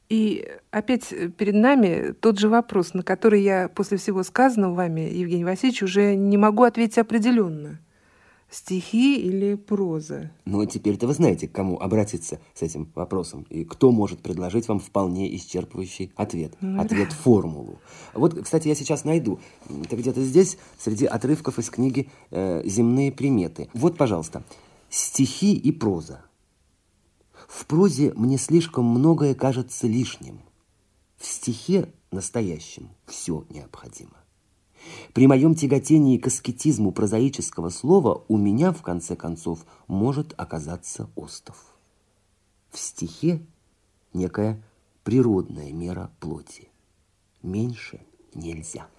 И опять перед нами тот же вопрос, на который я после всего сказанного вами, Евгений Васильевич, уже не могу ответить определенно. Стихи или проза? Ну, теперь-то вы знаете, к кому обратиться с этим вопросом, и кто может предложить вам вполне исчерпывающий ответ. Ответ-формулу. Вот, кстати, я сейчас найду. Это где-то здесь, среди отрывков из книги «Земные приметы». Вот, пожалуйста, стихи и проза. В прозе мне слишком многое кажется лишним. В стихе настоящем все необходимо. При моем тяготении к аскетизму прозаического слова у меня, в конце концов, может оказаться остов. В стихе некая природная мера плоти. Меньше нельзя.